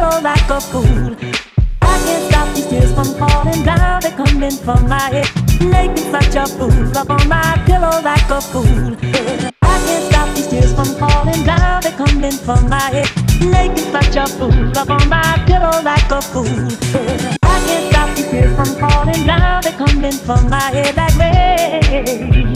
pillow like a fool. I can't stop these tears from falling down. They're coming from my head, making such a fool up on my pillow like a fool. I can't stop these tears from falling down. They're coming from my head, making such a fool up on my pillow like a fool. I can't stop these tears from falling down. They're coming from my head like rain.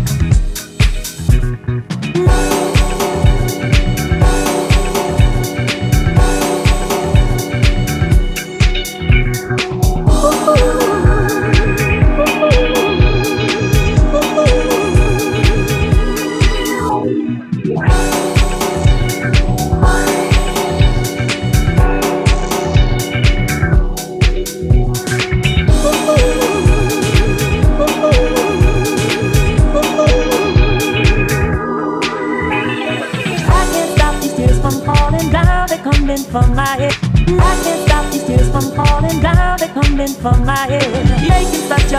Coming from my head, I can't stop these tears from falling down. They're coming from my head, making such a